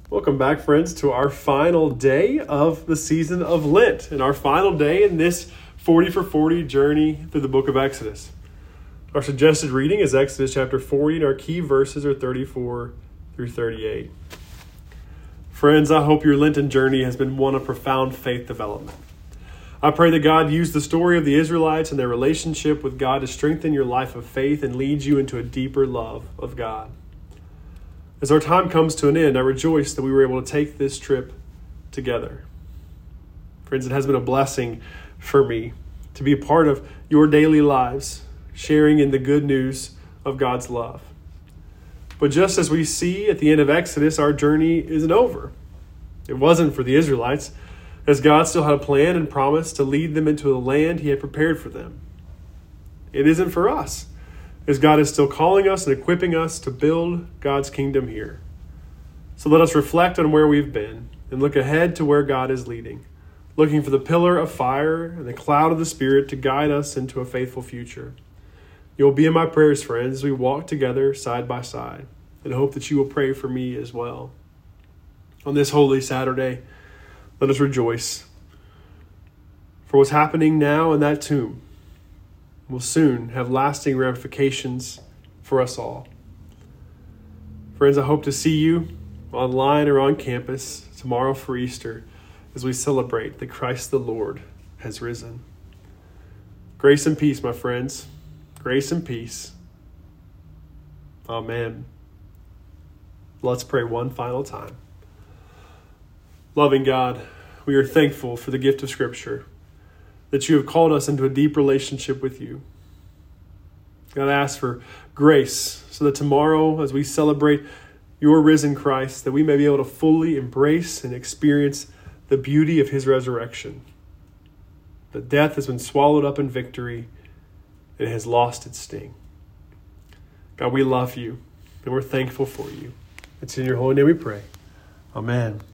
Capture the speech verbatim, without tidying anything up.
Welcome back, friends, to our final day of the season of Lent and our final day in this forty for forty journey through the book of Exodus. Our suggested reading is Exodus chapter forty, and our key verses are thirty-four through thirty-eight. Friends, I hope your Lenten journey has been one of profound faith development. I pray that God used the story of the Israelites and their relationship with God to strengthen your life of faith and lead you into a deeper love of God. As our time comes to an end, I rejoice that we were able to take this trip together. Friends, it has been a blessing for me to be a part of your daily lives, sharing in the good news of God's love. But just as we see at the end of Exodus, our journey isn't over. It wasn't for the Israelites, as God still had a plan and promise to lead them into the land he had prepared for them. It isn't for us, as God is still calling us and equipping us to build God's kingdom here. So let us reflect on where we've been and look ahead to where God is leading, looking for the pillar of fire and the cloud of the Spirit to guide us into a faithful future. You'll be in my prayers, friends, as we walk together side by side, and hope that you will pray for me as well. On this Holy Saturday, let us rejoice for what's happening now in that tomb will soon have lasting ramifications for us all. Friends, I hope to see you online or on campus tomorrow for Easter as we celebrate that Christ the Lord has risen. Grace and peace, my friends. Grace and peace. Amen. Let's pray one final time. Loving God, we are thankful for the gift of Scripture, that you have called us into a deep relationship with you. God, I ask for grace so that tomorrow, as we celebrate your risen Christ, that we may be able to fully embrace and experience the beauty of his resurrection. That death has been swallowed up in victory and it has lost its sting. God, we love you and we're thankful for you. It's in your holy name we pray. Amen.